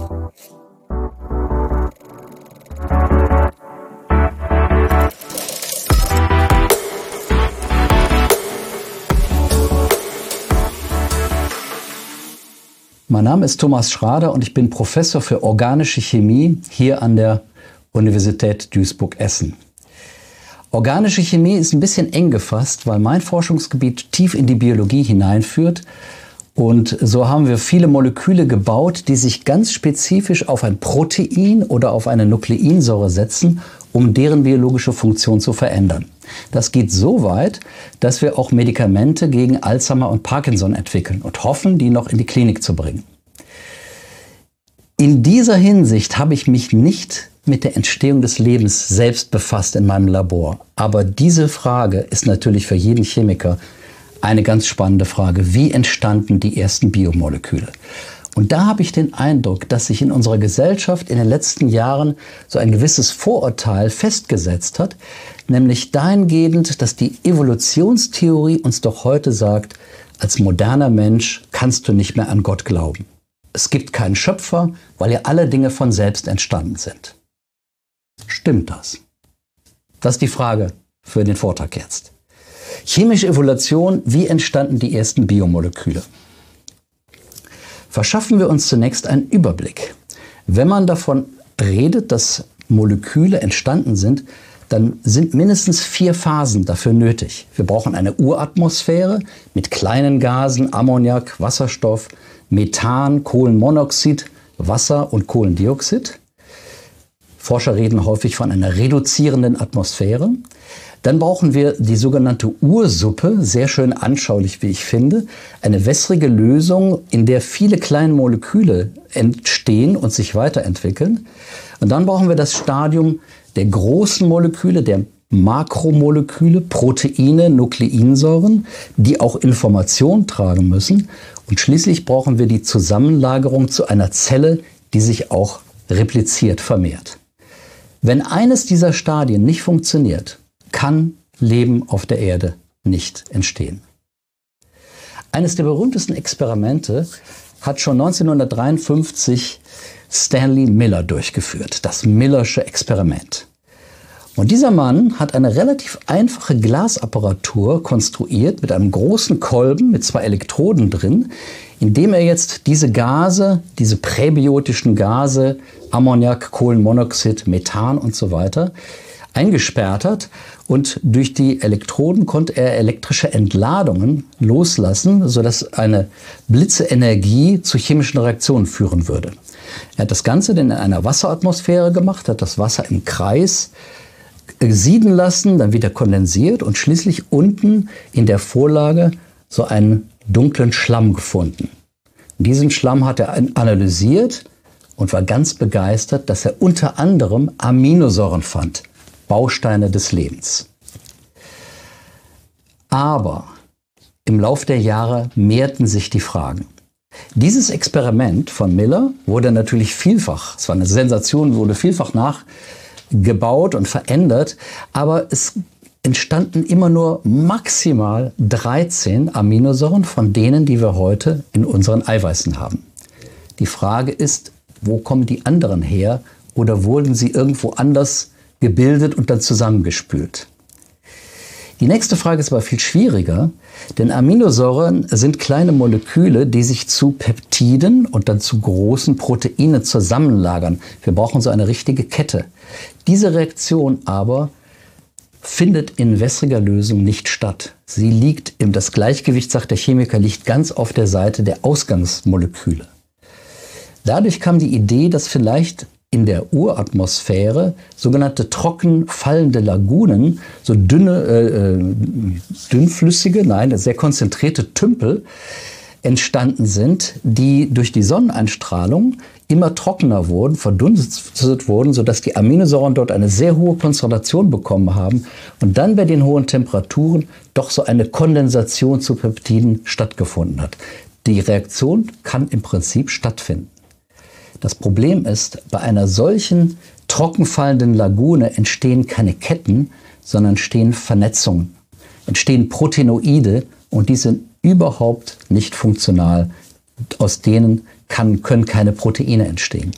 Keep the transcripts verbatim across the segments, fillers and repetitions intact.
Mein Name ist Thomas Schrader und ich bin Professor für organische Chemie hier an der Universität Duisburg-Essen. Organische Chemie ist ein bisschen eng gefasst, weil mein Forschungsgebiet tief in die Biologie hineinführt. Und so haben wir viele Moleküle gebaut, die sich ganz spezifisch auf ein Protein oder auf eine Nukleinsäure setzen, um deren biologische Funktion zu verändern. Das geht so weit, dass wir auch Medikamente gegen Alzheimer und Parkinson entwickeln und hoffen, die noch in die Klinik zu bringen. In dieser Hinsicht habe ich mich nicht mit der Entstehung des Lebens selbst befasst in meinem Labor. Aber diese Frage ist natürlich für jeden Chemiker eine ganz spannende Frage. Wie entstanden die ersten Biomoleküle? Und da habe ich den Eindruck, dass sich in unserer Gesellschaft in den letzten Jahren so ein gewisses Vorurteil festgesetzt hat, nämlich dahingehend, dass die Evolutionstheorie uns doch heute sagt, als moderner Mensch kannst du nicht mehr an Gott glauben. Es gibt keinen Schöpfer, weil ja alle Dinge von selbst entstanden sind. Stimmt das? Das ist die Frage für den Vortrag jetzt. Chemische Evolution, wie entstanden die ersten Biomoleküle? Verschaffen wir uns zunächst einen Überblick. Wenn man davon redet, dass Moleküle entstanden sind, dann sind mindestens vier Phasen dafür nötig. Wir brauchen eine Uratmosphäre mit kleinen Gasen, Ammoniak, Wasserstoff, Methan, Kohlenmonoxid, Wasser und Kohlendioxid. Forscher reden häufig von einer reduzierenden Atmosphäre. Dann brauchen wir die sogenannte Ursuppe, sehr schön anschaulich, wie ich finde. Eine wässrige Lösung, in der viele kleine Moleküle entstehen und sich weiterentwickeln. Und dann brauchen wir das Stadium der großen Moleküle, der Makromoleküle, Proteine, Nukleinsäuren, die auch Information tragen müssen. Und schließlich brauchen wir die Zusammenlagerung zu einer Zelle, die sich auch repliziert, vermehrt. Wenn eines dieser Stadien nicht funktioniert, kann Leben auf der Erde nicht entstehen. Eines der berühmtesten Experimente hat schon neunzehnhundertdreiundfünfzig Stanley Miller durchgeführt, das Millersche Experiment. Und dieser Mann hat eine relativ einfache Glasapparatur konstruiert mit einem großen Kolben mit zwei Elektroden drin, indem er jetzt diese Gase, diese präbiotischen Gase, Ammoniak, Kohlenmonoxid, Methan und so weiter, eingesperrt hat und durch die Elektroden konnte er elektrische Entladungen loslassen, sodass eine Blitzeenergie zu chemischen Reaktionen führen würde. Er hat das Ganze dann in einer Wasseratmosphäre gemacht, hat das Wasser im Kreis sieden lassen, dann wieder kondensiert und schließlich unten in der Vorlage so einen dunklen Schlamm gefunden. Diesen Schlamm hat er analysiert und war ganz begeistert, dass er unter anderem Aminosäuren fand, Bausteine des Lebens. Aber im Lauf der Jahre mehrten sich die Fragen. Dieses Experiment von Miller wurde natürlich vielfach, es war eine Sensation, wurde vielfach nachgebaut und verändert, aber es entstanden immer nur maximal dreizehn Aminosäuren von denen, die wir heute in unseren Eiweißen haben. Die Frage ist, wo kommen die anderen her oder wurden sie irgendwo anders gebildet und dann zusammengespült? Die nächste Frage ist aber viel schwieriger, denn Aminosäuren sind kleine Moleküle, die sich zu Peptiden und dann zu großen Proteinen zusammenlagern. Wir brauchen so eine richtige Kette. Diese Reaktion aber findet in wässriger Lösung nicht statt. Sie liegt im, das Gleichgewicht, sagt der Chemiker, liegt ganz auf der Seite der Ausgangsmoleküle. Dadurch kam die Idee, dass vielleicht in der Uratmosphäre sogenannte trocken fallende Lagunen, so dünne, äh, dünnflüssige, nein, sehr konzentrierte Tümpel entstanden sind, die durch die Sonneneinstrahlung immer trockener wurden, verdunstet wurden, sodass die Aminosäuren dort eine sehr hohe Konzentration bekommen haben und dann bei den hohen Temperaturen doch so eine Kondensation zu Peptiden stattgefunden hat. Die Reaktion kann im Prinzip stattfinden. Das Problem ist, bei einer solchen trockenfallenden Lagune entstehen keine Ketten, sondern entstehen Vernetzungen, entstehen Proteinoide und die sind überhaupt nicht funktional, aus denen kann, können keine Proteine entstehen.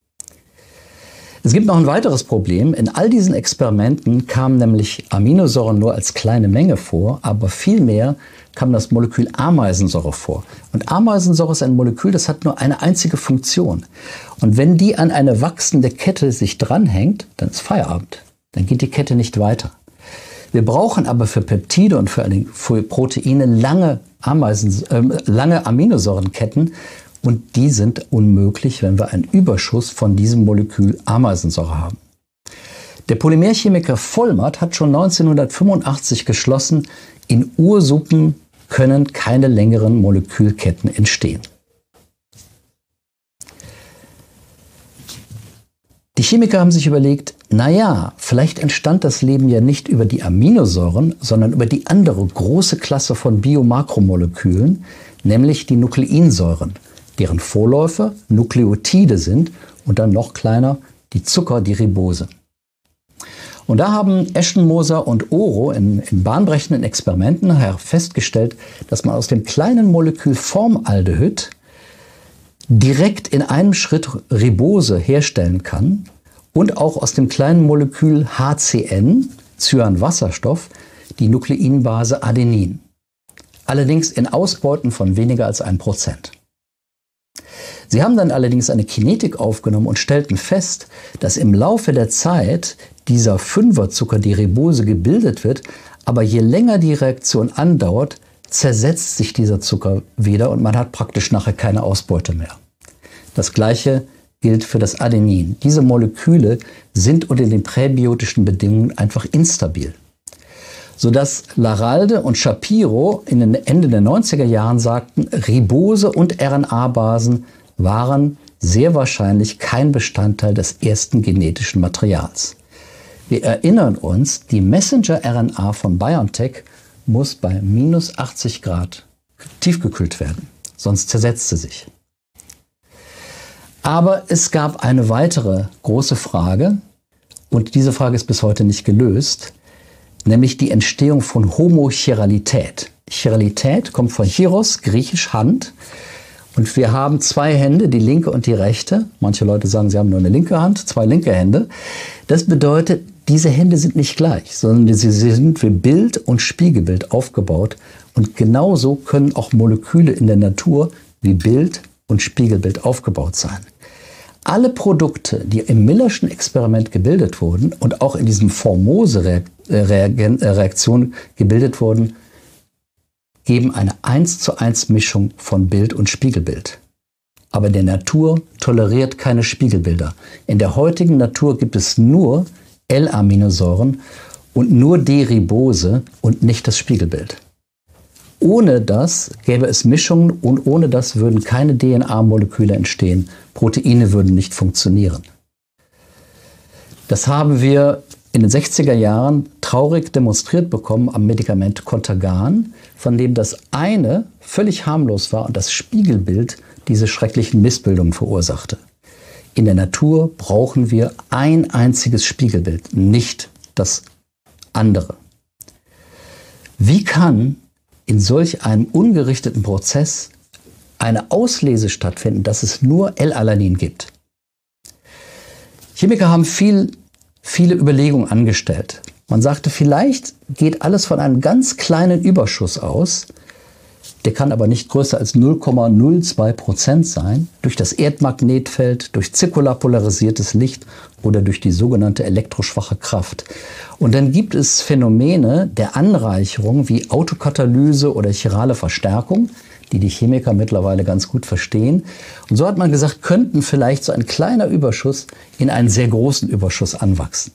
Es gibt noch ein weiteres Problem. In all diesen Experimenten kamen nämlich Aminosäuren nur als kleine Menge vor, aber vielmehr kam das Molekül Ameisensäure vor. Und Ameisensäure ist ein Molekül, das hat nur eine einzige Funktion. Und wenn die an eine wachsende Kette sich dranhängt, dann ist Feierabend. Dann geht die Kette nicht weiter. Wir brauchen aber für Peptide und für, für Proteine lange, Ameisen, äh, lange Aminosäurenketten. Und die sind unmöglich, wenn wir einen Überschuss von diesem Molekül Ameisensäure haben. Der Polymerchemiker Vollmert hat schon neunzehnhundertfünfundachtzig geschlossen, in Ursuppen können keine längeren Molekülketten entstehen. Die Chemiker haben sich überlegt, naja, vielleicht entstand das Leben ja nicht über die Aminosäuren, sondern über die andere große Klasse von Biomakromolekülen, nämlich die Nukleinsäuren, deren Vorläufer Nukleotide sind und dann noch kleiner die Zucker, die Ribose. Und da haben Eschenmoser und Oro in, in bahnbrechenden Experimenten festgestellt, dass man aus dem kleinen Molekül Formaldehyd direkt in einem Schritt Ribose herstellen kann und auch aus dem kleinen Molekül H C N, Cyanwasserstoff, die Nukleinbase Adenin. Allerdings in Ausbeuten von weniger als ein Prozent. Sie haben dann allerdings eine Kinetik aufgenommen und stellten fest, dass im Laufe der Zeit dieser Fünferzucker, die Ribose, gebildet wird, aber je länger die Reaktion andauert, zersetzt sich dieser Zucker wieder und man hat praktisch nachher keine Ausbeute mehr. Das Gleiche gilt für das Adenin. Diese Moleküle sind unter den präbiotischen Bedingungen einfach instabil. Sodass Laralde und Shapiro in den Ende der neunziger Jahren sagten, Ribose und R N A-Basen waren sehr wahrscheinlich kein Bestandteil des ersten genetischen Materials. Wir erinnern uns, die Messenger-R N A von BioNTech muss bei minus achtzig Grad tiefgekühlt werden, sonst zersetzt sie sich. Aber es gab eine weitere große Frage, und diese Frage ist bis heute nicht gelöst, nämlich die Entstehung von Homochiralität. Chiralität kommt von Chiros, griechisch Hand. Und wir haben zwei Hände, die linke und die rechte. Manche Leute sagen, sie haben nur eine linke Hand, zwei linke Hände. Das bedeutet, diese Hände sind nicht gleich, sondern sie sind wie Bild und Spiegelbild aufgebaut. Und genauso können auch Moleküle in der Natur wie Bild und Spiegelbild aufgebaut sein. Alle Produkte, die im Millerschen Experiment gebildet wurden und auch in diesem Formose-Reaktion gebildet wurden, geben eine eins zu eins Mischung von Bild und Spiegelbild. Aber die Natur toleriert keine Spiegelbilder. In der heutigen Natur gibt es nur L-Aminosäuren und nur D-Ribose und nicht das Spiegelbild. Ohne das gäbe es Mischungen und ohne das würden keine D N A-Moleküle entstehen. Proteine würden nicht funktionieren. Das haben wir in den sechziger Jahren traurig demonstriert bekommen am Medikament Contergan, von dem das eine völlig harmlos war und das Spiegelbild diese schrecklichen Missbildungen verursachte. In der Natur brauchen wir ein einziges Spiegelbild, nicht das andere. Wie kann in solch einem ungerichteten Prozess eine Auslese stattfinden, dass es nur L-Alanin gibt? Chemiker haben viel, viele Überlegungen angestellt. Man sagte, vielleicht geht alles von einem ganz kleinen Überschuss aus, der kann aber nicht größer als null Komma null zwei Prozent sein, durch das Erdmagnetfeld, durch zirkular polarisiertes Licht oder durch die sogenannte elektroschwache Kraft. Und dann gibt es Phänomene der Anreicherung wie Autokatalyse oder chirale Verstärkung, die die Chemiker mittlerweile ganz gut verstehen. Und so hat man gesagt, könnten vielleicht so ein kleiner Überschuss in einen sehr großen Überschuss anwachsen.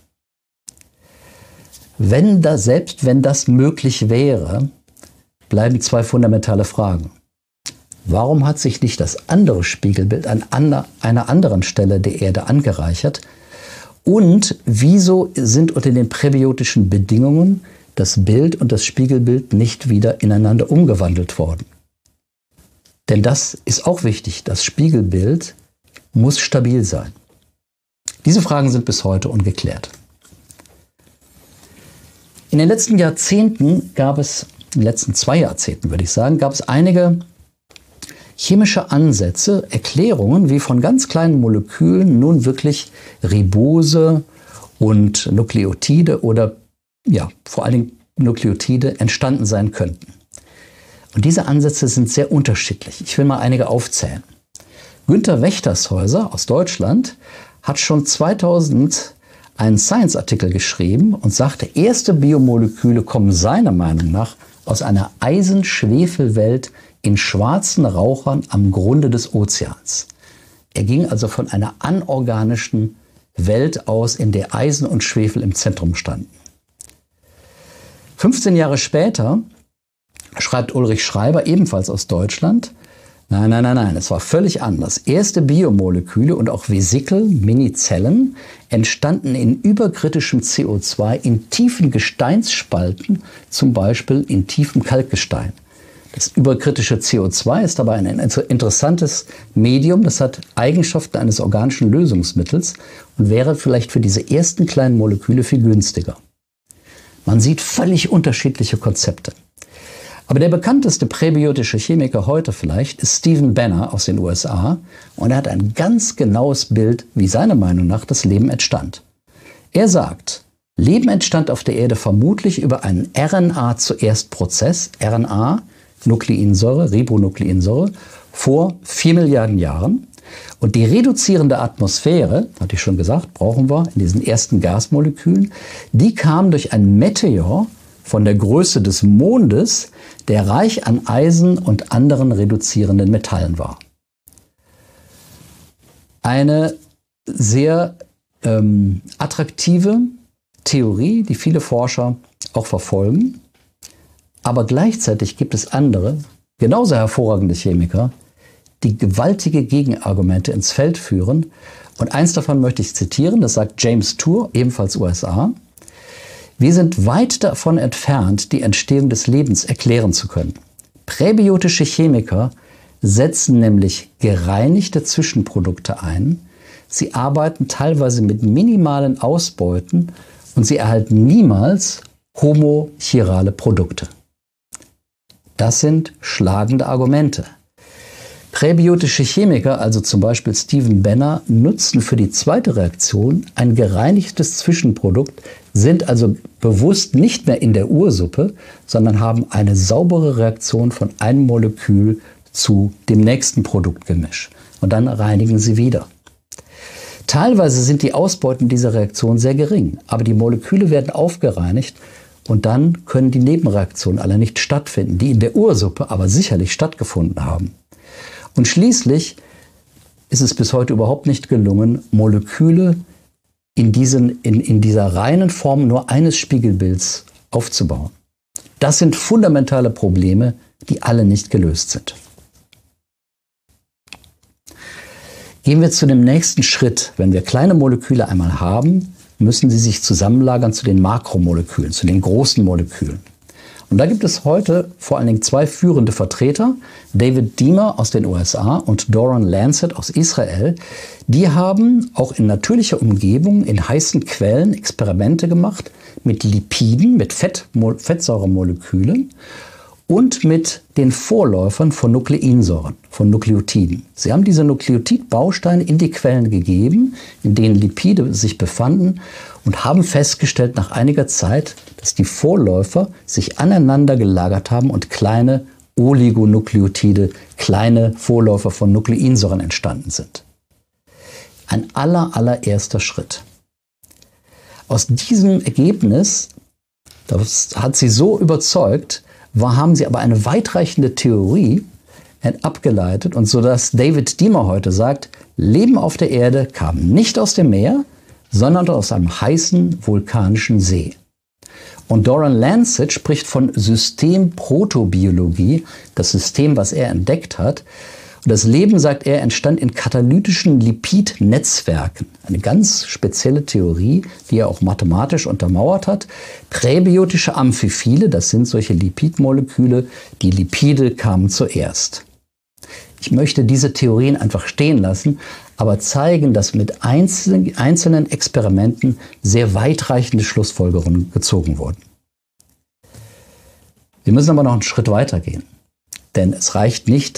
Wenn das, selbst wenn das möglich wäre, bleiben zwei fundamentale Fragen. Warum hat sich nicht das andere Spiegelbild an einer anderen Stelle der Erde angereichert? Und wieso sind unter den präbiotischen Bedingungen das Bild und das Spiegelbild nicht wieder ineinander umgewandelt worden? Denn das ist auch wichtig. Das Spiegelbild muss stabil sein. Diese Fragen sind bis heute ungeklärt. In den letzten Jahrzehnten gab es, in den letzten zwei Jahrzehnten würde ich sagen, gab es einige chemische Ansätze, Erklärungen, wie von ganz kleinen Molekülen nun wirklich Ribose und Nukleotide oder ja, vor allen Dingen Nukleotide entstanden sein könnten. Und diese Ansätze sind sehr unterschiedlich. Ich will mal einige aufzählen. Günter Wächtershäuser aus Deutschland hat schon zweitausend einen Science-Artikel geschrieben und sagte, erste Biomoleküle kommen seiner Meinung nach aus einer Eisen-Schwefel-Welt in schwarzen Rauchern am Grunde des Ozeans. Er ging also von einer anorganischen Welt aus, in der Eisen und Schwefel im Zentrum standen. fünfzehn Jahre später schreibt Ulrich Schreiber, ebenfalls aus Deutschland, nein, nein, nein, nein, es war völlig anders. Erste Biomoleküle und auch Vesikel, Minizellen, entstanden in überkritischem C O zwei in tiefen Gesteinsspalten, zum Beispiel in tiefem Kalkgestein. Das überkritische C O zwei ist dabei ein interessantes Medium, das hat Eigenschaften eines organischen Lösungsmittels und wäre vielleicht für diese ersten kleinen Moleküle viel günstiger. Man sieht völlig unterschiedliche Konzepte. Aber der bekannteste präbiotische Chemiker heute vielleicht ist Stephen Banner aus den U S A und er hat ein ganz genaues Bild, wie seiner Meinung nach das Leben entstand. Er sagt, Leben entstand auf der Erde vermutlich über einen R N A-Zuerst-Prozess, R N A, Nukleinsäure, Ribonukleinsäure, vor vier Milliarden Jahren. Und die reduzierende Atmosphäre, hatte ich schon gesagt, brauchen wir in diesen ersten Gasmolekülen, die kam durch ein Meteor von der Größe des Mondes, der reich an Eisen und anderen reduzierenden Metallen war. Eine sehr ähm, attraktive Theorie, die viele Forscher auch verfolgen. Aber gleichzeitig gibt es andere, genauso hervorragende Chemiker, die gewaltige Gegenargumente ins Feld führen. Und eins davon möchte ich zitieren, das sagt James Tour, ebenfalls U S A. Wir sind weit davon entfernt, die Entstehung des Lebens erklären zu können. Präbiotische Chemiker setzen nämlich gereinigte Zwischenprodukte ein. Sie arbeiten teilweise mit minimalen Ausbeuten und sie erhalten niemals homochirale Produkte. Das sind schlagende Argumente. Präbiotische Chemiker, also zum Beispiel Stephen Banner, nutzen für die zweite Reaktion ein gereinigtes Zwischenprodukt, sind also bewusst nicht mehr in der Ursuppe, sondern haben eine saubere Reaktion von einem Molekül zu dem nächsten Produktgemisch. Und dann reinigen sie wieder. Teilweise sind die Ausbeuten dieser Reaktion sehr gering, aber die Moleküle werden aufgereinigt und dann können die Nebenreaktionen alle nicht stattfinden, die in der Ursuppe aber sicherlich stattgefunden haben. Und schließlich ist es bis heute überhaupt nicht gelungen, Moleküle in, diesen, in, in dieser reinen Form nur eines Spiegelbilds aufzubauen. Das sind fundamentale Probleme, die alle nicht gelöst sind. Gehen wir zu dem nächsten Schritt. Wenn wir kleine Moleküle einmal haben, müssen sie sich zusammenlagern zu den Makromolekülen, zu den großen Molekülen. Und da gibt es heute vor allen Dingen zwei führende Vertreter, David Deamer aus den U S A und Doron Lancet aus Israel. Die haben auch in natürlicher Umgebung, in heißen Quellen Experimente gemacht mit Lipiden, mit Fett, Fettsäuremolekülen und mit den Vorläufern von Nukleinsäuren, von Nukleotiden. Sie haben diese Nukleotidbausteine in die Quellen gegeben, in denen Lipide sich befanden und haben festgestellt nach einiger Zeit, dass die Vorläufer sich aneinander gelagert haben und kleine Oligonukleotide, kleine Vorläufer von Nukleinsäuren entstanden sind. Ein aller, allererster Schritt. Aus diesem Ergebnis, das hat sie so überzeugt, war, haben sie aber eine weitreichende Theorie abgeleitet und so dass David Deamer heute sagt, Leben auf der Erde kam nicht aus dem Meer, sondern aus einem heißen vulkanischen See. Und Doron Lancet spricht von Systemprotobiologie, das System, was er entdeckt hat. Und das Leben, sagt er, entstand in katalytischen Lipidnetzwerken. Eine ganz spezielle Theorie, die er auch mathematisch untermauert hat. Präbiotische Amphiphile, das sind solche Lipidmoleküle. Die Lipide kamen zuerst. Ich möchte diese Theorien einfach stehen lassen, aber zeigen, dass mit einzelnen, einzelnen Experimenten sehr weitreichende Schlussfolgerungen gezogen wurden. Wir müssen aber noch einen Schritt weiter gehen. Denn es reicht nicht,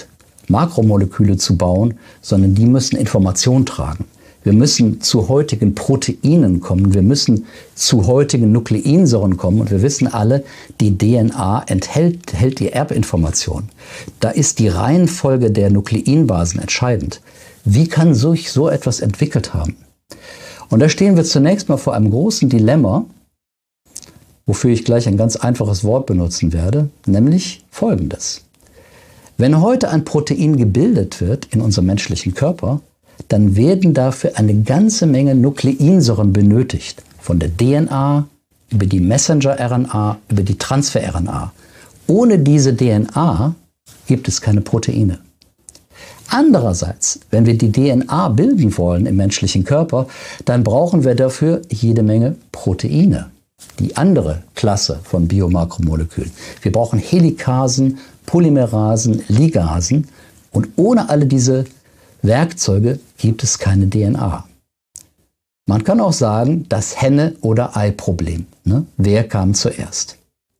Makromoleküle zu bauen, sondern die müssen Information tragen. Wir müssen zu heutigen Proteinen kommen, wir müssen zu heutigen Nukleinsäuren kommen und wir wissen alle, die D N A enthält, enthält die Erbinformation. Da ist die Reihenfolge der Nukleinbasen entscheidend. Wie kann sich so etwas entwickelt haben? Und da stehen wir zunächst mal vor einem großen Dilemma, wofür ich gleich ein ganz einfaches Wort benutzen werde, nämlich Folgendes. Wenn heute ein Protein gebildet wird in unserem menschlichen Körper, dann werden dafür eine ganze Menge Nukleinsäuren benötigt. Von der D N A, über die Messenger-R N A, über die Transfer-R N A. Ohne diese D N A gibt es keine Proteine. Andererseits, wenn wir die D N A bilden wollen im menschlichen Körper, dann brauchen wir dafür jede Menge Proteine. Die andere Klasse von Biomakromolekülen. Wir brauchen Helikasen, Polymerasen, Ligasen und ohne alle diese Werkzeuge gibt es keine D N A. Man kann auch sagen, das Henne- oder Ei-Problem. Ne? Wer kam zuerst?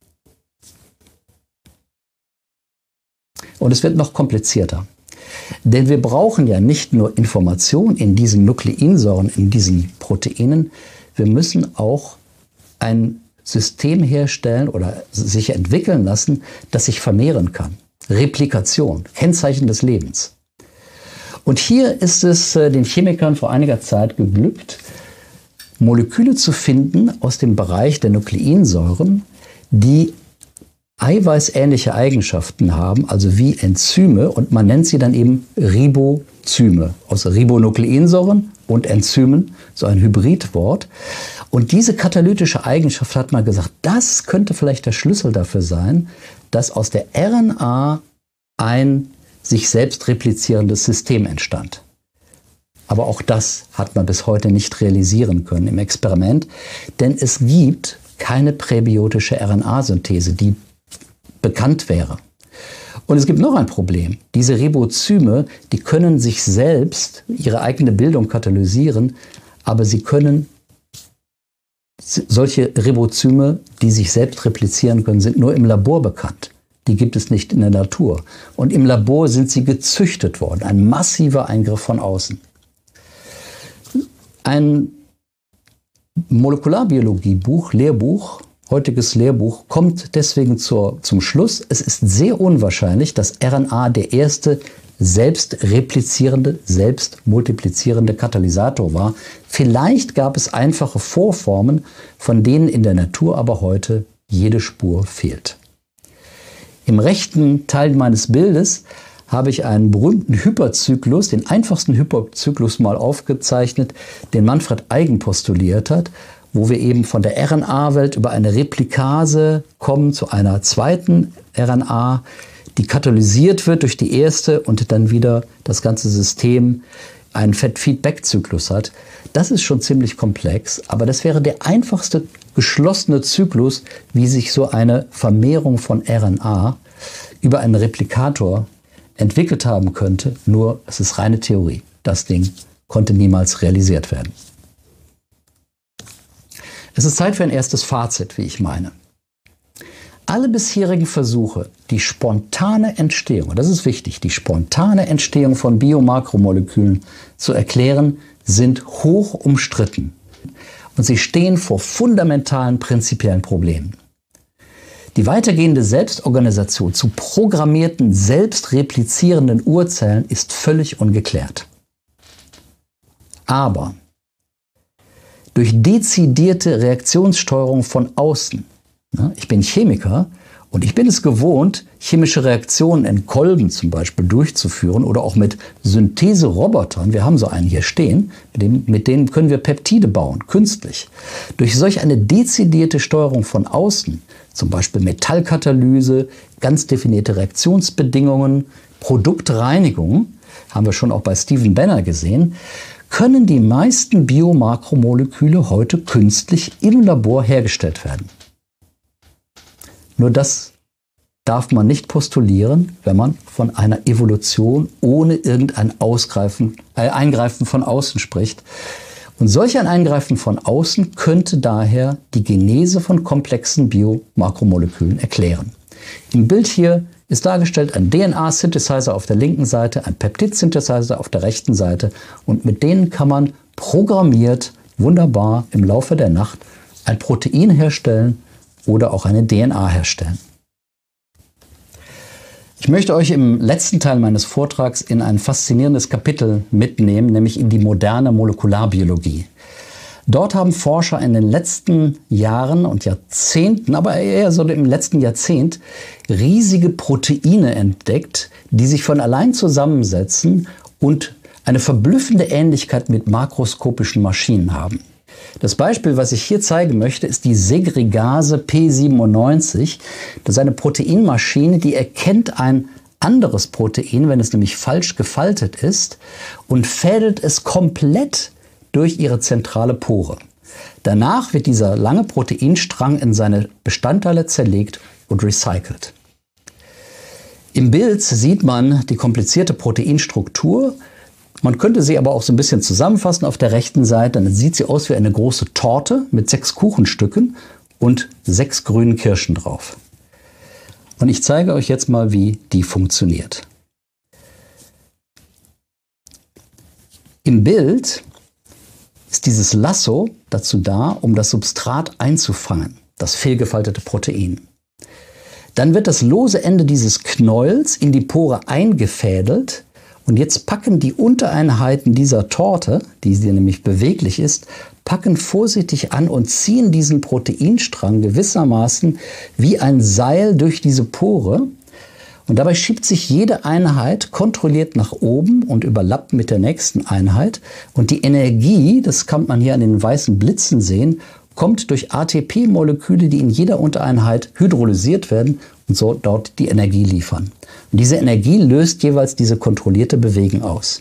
Und es wird noch komplizierter. Denn wir brauchen ja nicht nur Information in diesen Nukleinsäuren, in diesen Proteinen, wir müssen auch ein System herstellen oder sich entwickeln lassen, das sich vermehren kann. Replikation, Kennzeichen des Lebens. Und hier ist es den Chemikern vor einiger Zeit geglückt, Moleküle zu finden aus dem Bereich der Nukleinsäuren, die eiweißähnliche Eigenschaften haben, also wie Enzyme, und man nennt sie dann eben Ribozyme, aus Ribonukleinsäuren und Enzymen, so ein Hybridwort. Und diese katalytische Eigenschaft hat man gesagt, das könnte vielleicht der Schlüssel dafür sein, dass aus der R N A ein sich selbst replizierendes System entstand. Aber auch das hat man bis heute nicht realisieren können im Experiment, denn es gibt keine präbiotische R N A-Synthese, die bekannt wäre. Und es gibt noch ein Problem. Diese Ribozyme, die können sich selbst ihre eigene Bildung katalysieren, aber sie können solche Ribozyme, die sich selbst replizieren können, sind nur im Labor bekannt. Die gibt es nicht in der Natur. Und im Labor sind sie gezüchtet worden. Ein massiver Eingriff von außen. Ein Molekularbiologie-Buch, Lehrbuch, heutiges Lehrbuch, kommt deswegen zur, zum Schluss, es ist sehr unwahrscheinlich, dass R N A der erste selbst replizierende, selbst multiplizierende Katalysator war. Vielleicht gab es einfache Vorformen, von denen in der Natur aber heute jede Spur fehlt. Im rechten Teil meines Bildes habe ich einen berühmten Hyperzyklus, den einfachsten Hyperzyklus mal aufgezeichnet, den Manfred Eigen postuliert hat, wo wir eben von der R N A-Welt über eine Replikase kommen zu einer zweiten R N A, die katalysiert wird durch die erste und dann wieder das ganze System einen Feedback-Zyklus hat. Das ist schon ziemlich komplex, aber das wäre der einfachste geschlossene Zyklus, wie sich so eine Vermehrung von R N A über einen Replikator entwickelt haben könnte. Nur, es ist reine Theorie. Das Ding konnte niemals realisiert werden. Es ist Zeit für ein erstes Fazit, wie ich meine. Alle bisherigen Versuche, die spontane Entstehung, und das ist wichtig, die spontane Entstehung von Biomakromolekülen zu erklären, sind hoch umstritten. Und sie stehen vor fundamentalen prinzipiellen Problemen. Die weitergehende Selbstorganisation zu programmierten, selbstreplizierenden Urzellen ist völlig ungeklärt. Aber durch dezidierte Reaktionssteuerung von außen, ich bin Chemiker und ich bin es gewohnt, chemische Reaktionen in Kolben zum Beispiel durchzuführen oder auch mit Syntheserobotern. Wir haben so einen hier stehen, mit, dem, mit denen können wir Peptide bauen, künstlich. Durch solch eine dezidierte Steuerung von außen, zum Beispiel Metallkatalyse, ganz definierte Reaktionsbedingungen, Produktreinigung, haben wir schon auch bei Stephen Banner gesehen, können die meisten Biomakromoleküle heute künstlich im Labor hergestellt werden. Nur das darf man nicht postulieren, wenn man von einer Evolution ohne irgendein Ausgreifen, äh, Eingreifen von außen spricht. Und solch ein Eingreifen von außen könnte daher die Genese von komplexen Biomakromolekülen erklären. Im Bild hier ist dargestellt ein D N A-Synthesizer auf der linken Seite, ein Peptid-Synthesizer auf der rechten Seite. Und mit denen kann man programmiert, wunderbar im Laufe der Nacht ein Protein herstellen oder auch eine D N A herstellen. Ich möchte euch im letzten Teil meines Vortrags in ein faszinierendes Kapitel mitnehmen, nämlich in die moderne Molekularbiologie. Dort haben Forscher in den letzten Jahren und Jahrzehnten, aber eher so im letzten Jahrzehnt, riesige Proteine entdeckt, die sich von allein zusammensetzen und eine verblüffende Ähnlichkeit mit makroskopischen Maschinen haben. Das Beispiel, was ich hier zeigen möchte, ist die Segregase P siebenundneunzig. Das ist eine Proteinmaschine, die erkennt ein anderes Protein, wenn es nämlich falsch gefaltet ist, und fädelt es komplett durch ihre zentrale Pore. Danach wird dieser lange Proteinstrang in seine Bestandteile zerlegt und recycelt. Im Bild sieht man die komplizierte Proteinstruktur. Man könnte sie aber auch so ein bisschen zusammenfassen auf der rechten Seite. Dann sieht sie aus wie eine große Torte mit sechs Kuchenstücken und sechs grünen Kirschen drauf. Und ich zeige euch jetzt mal, wie die funktioniert. Im Bild ist dieses Lasso dazu da, um das Substrat einzufangen, das fehlgefaltete Protein. Dann wird das lose Ende dieses Knäuels in die Pore eingefädelt. Und jetzt packen die Untereinheiten dieser Torte, die sie nämlich beweglich ist, packen vorsichtig an und ziehen diesen Proteinstrang gewissermaßen wie ein Seil durch diese Pore. Und dabei schiebt sich jede Einheit kontrolliert nach oben und überlappt mit der nächsten Einheit. Und die Energie, das kann man hier an den weißen Blitzen sehen, kommt durch A T P-Moleküle, die in jeder Untereinheit hydrolysiert werden und so dort die Energie liefern. Und diese Energie löst jeweils diese kontrollierte Bewegung aus.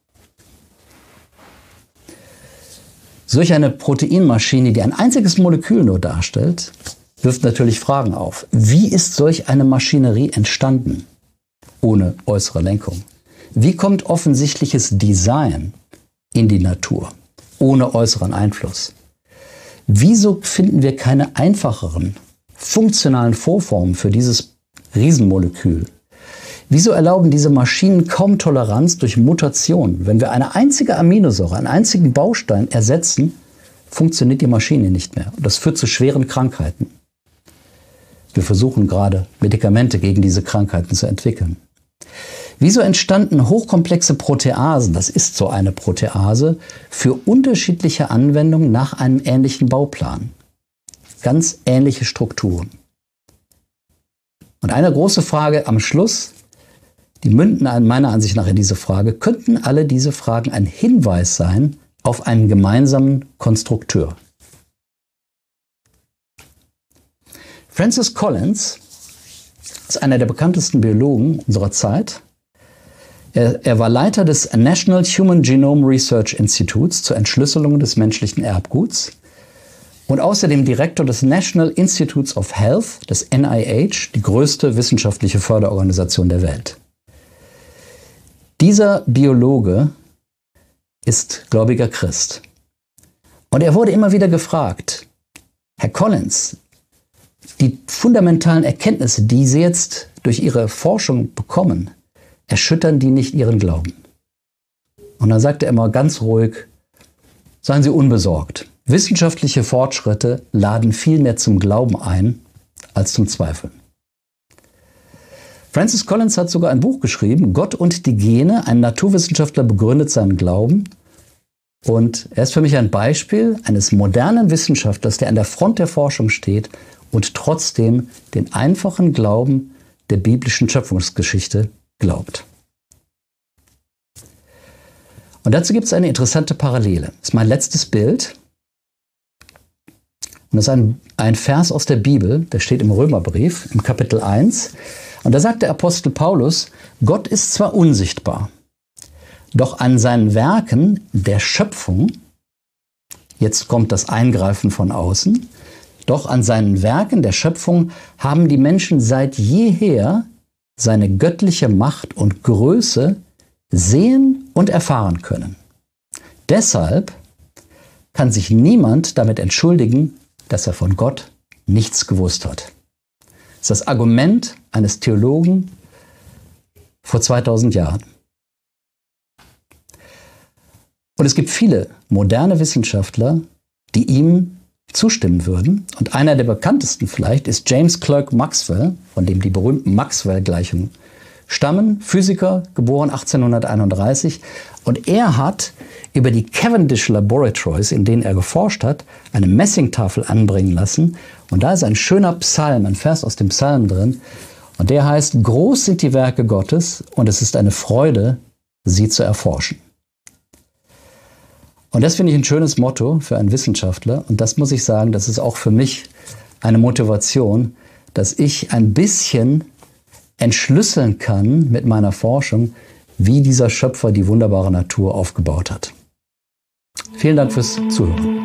Solch eine Proteinmaschine, die ein einziges Molekül nur darstellt, wirft natürlich Fragen auf. Wie ist solch eine Maschinerie entstanden, ohne äußere Lenkung? Wie kommt offensichtliches Design in die Natur, ohne äußeren Einfluss? Wieso finden wir keine einfacheren, funktionalen Vorformen für dieses Riesenmolekül? Wieso erlauben diese Maschinen kaum Toleranz durch Mutation? Wenn wir eine einzige Aminosäure, einen einzigen Baustein ersetzen, funktioniert die Maschine nicht mehr. Und das führt zu schweren Krankheiten. Wir versuchen gerade, Medikamente gegen diese Krankheiten zu entwickeln. Wieso entstanden hochkomplexe Proteasen, das ist so eine Protease, für unterschiedliche Anwendungen nach einem ähnlichen Bauplan? Ganz ähnliche Strukturen. Und eine große Frage am Schluss, die münden meiner Ansicht nach in diese Frage: Könnten alle diese Fragen ein Hinweis sein auf einen gemeinsamen Konstrukteur? Francis Collins ist einer der bekanntesten Biologen unserer Zeit. Er, er war Leiter des National Human Genome Research Institutes zur Entschlüsselung des menschlichen Erbguts und außerdem Direktor des National Institutes of Health, des N I H, die größte wissenschaftliche Förderorganisation der Welt. Dieser Biologe ist gläubiger Christ. Und er wurde immer wieder gefragt: Herr Collins, die fundamentalen Erkenntnisse, die Sie jetzt durch Ihre Forschung bekommen, erschüttern die nicht Ihren Glauben? Und dann sagte er immer ganz ruhig: Seien Sie unbesorgt. Wissenschaftliche Fortschritte laden viel mehr zum Glauben ein als zum Zweifeln. Francis Collins hat sogar ein Buch geschrieben, Gott und die Gene. Ein Naturwissenschaftler begründet seinen Glauben. Und er ist für mich ein Beispiel eines modernen Wissenschaftlers, der an der Front der Forschung steht und trotzdem den einfachen Glauben der biblischen Schöpfungsgeschichte glaubt. Und dazu gibt es eine interessante Parallele. Das ist mein letztes Bild. Und das ist ein, ein Vers aus der Bibel, der steht im Römerbrief, im Kapitel eins. Und da sagt der Apostel Paulus: Gott ist zwar unsichtbar, doch an seinen Werken der Schöpfung, jetzt kommt das Eingreifen von außen, doch an seinen Werken der Schöpfung haben die Menschen seit jeher seine göttliche Macht und Größe sehen und erfahren können. Deshalb kann sich niemand damit entschuldigen, dass er von Gott nichts gewusst hat. Das ist das Argument eines Theologen vor zweitausend Jahren. Und es gibt viele moderne Wissenschaftler, die ihm zustimmen würden. Und einer der bekanntesten vielleicht ist James Clerk Maxwell, von dem die berühmten Maxwell-Gleichungen stammen. Physiker, geboren achtzehnhunderteinunddreißig. Und er hat über die Cavendish Laboratories, in denen er geforscht hat, eine Messingtafel anbringen lassen. Und da ist ein schöner Psalm, ein Vers aus dem Psalm drin. Und der heißt: Groß sind die Werke Gottes und es ist eine Freude, sie zu erforschen. Und das finde ich ein schönes Motto für einen Wissenschaftler. Und das muss ich sagen, das ist auch für mich eine Motivation, dass ich ein bisschen entschlüsseln kann mit meiner Forschung, wie dieser Schöpfer die wunderbare Natur aufgebaut hat. Vielen Dank fürs Zuhören.